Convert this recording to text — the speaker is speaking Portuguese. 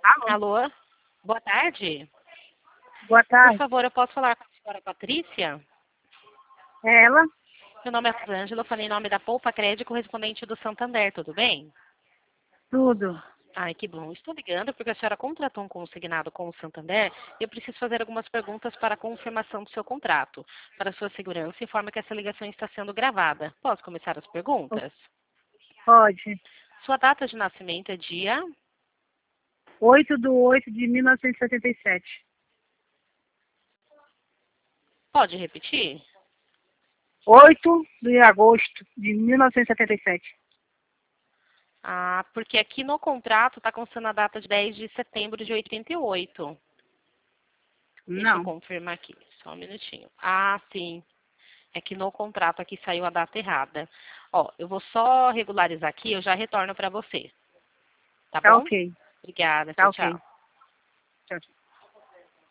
Alô? Alô? Boa tarde. Boa Por tarde. favor, eu posso falar com a senhora Patrícia? É ela? Meu nome é Rosângela, eu falei em nome da Poupa Crédito, correspondente do Santander, tudo bem? Tudo. Ai, que bom. Estou ligando porque a senhora contratou um consignado com o Santander e eu preciso fazer algumas perguntas para a confirmação do seu contrato. Para sua segurança, informa que essa ligação está sendo gravada. Posso começar as perguntas? Pode. Sua data de nascimento é dia? 8/8/1977. Pode repetir? 8 de agosto de 1977. Ah, porque aqui no contrato está constando a data de 10 de setembro de 88. Deixa eu Não. confirmar aqui, só um minutinho. Ah, sim. É que no contrato aqui saiu a data errada. Ó, eu vou só regularizar aqui, eu já retorno para você. Tá Tá bom? ok. Obrigada. Tá Tchau, ok. tchau. Tchau, tchau.